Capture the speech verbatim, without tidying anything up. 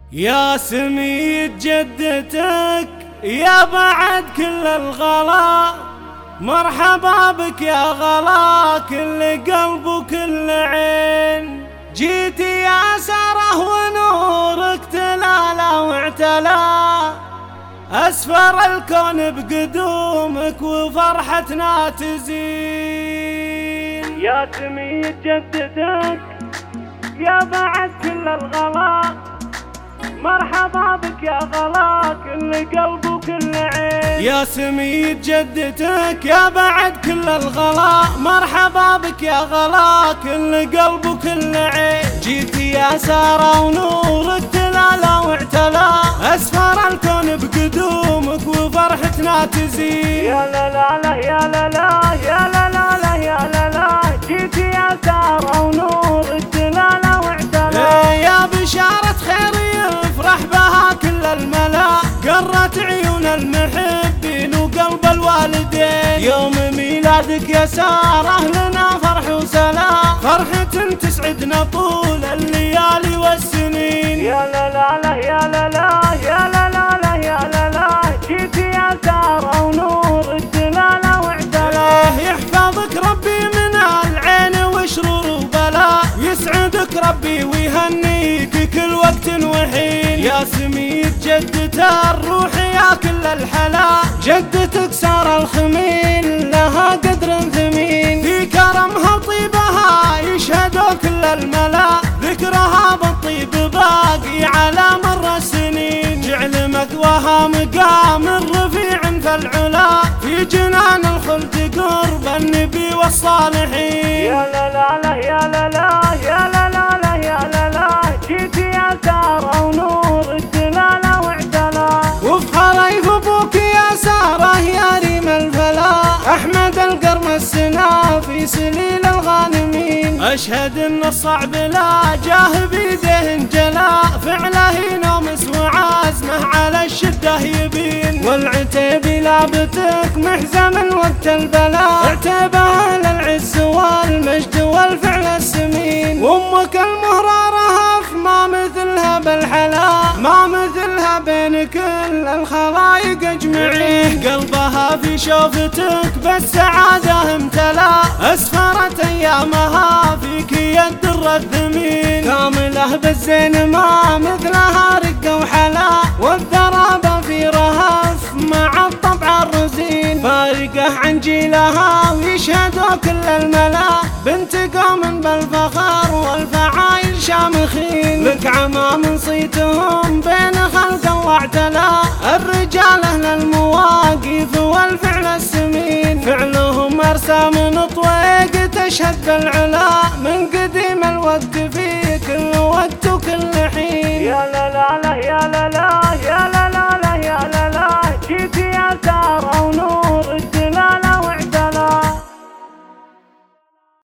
يا سميد جدتك يا بعد كل الغلا، مرحبا بك يا غلا كل قلب وكل عين. جيتي يا ساره ونورك تلالا واعتلا، أسفر الكون بقدومك وفرحتنا تزين. يا سميد جدتك يا بعد كل الغلا، مرحبا بك يا غلا كل قلب وكل عين. يا سميد جدتك يا بعد كل الغلا، مرحبا بك يا غلا كل قلب وكل عين. جيتي يا ساره ونورك تلالا واعتلا، أسفر الكون بقدومك وفرحتنا تزين. يا لا لا لا يا لا لا يا لا لا لا يا لا لا، جيتي يا ساره ونورك تلالا واعتلا. يا بشارة خير يفرح بها كل الملا، قرت عيون المحبين وقلب الوالدين. يوم ميلادك يا ساره لنا فرح وسلام، فرحة تسعدنا طول الليالي والسنين. يا لا لا لا يا لا لا يا لا لا لا يا لا لا، جيتي يا ساره ونور الدلاله واعتلا. يحفظك ربي من العين وشرور وبلاء، يسعدك ربي ويهنيك كل وقت وحين. يا سميد جدة الروح يا كل الحلا، جدتك ساره الخمين لها قدر ثمين. في كرمها طيبها يشهدوا كل الملا، ذكرها بالطيب باقي على مر السنين. جعل مثواها مقام رفيع فالعلا، في جنان الخلد قرب النبي والصالحين. يا لا لا لا يا لا لا يا لا لا لا يا لا لا، جيتي يا ساره ونور الدلاله واعتلا. وفخر ابوك يا ساره يا ريم الفلا، احمد القرم السنا في سليل الغانمين. اشهد ان الصعب لا جاه بيده انجلا، فعله ينومس وعازمه على الشده يبين. والعتيب لابتك محزم وقت البلاء، اعتبها للعز والمجد والفعل السمين. وامك المهراره ما مثلها بالحلا، ما مثلها بين كل الخلايق اجمعين. قلبها في شوفتك بالسعاده امتلا، اسفرت ايامها فيك يا الدر الثمين. كامله بالزين ما مثلها رقه وحلا، والذرابه في رهف مع الطبع الرزين. فارقه عن جيلها ويشهدوا كل الملا، بنت قوم بالفخر والفعايل شامخين. لك عمام صيتهم بين خلق الله اعتلا، الرجال اهل المواقف والفعل السمين. فعلهم ارسام نطويق تشهد بالعلا، من قديم الوقت في كل وقت وكل حين. يا لا لا لا يا لا لا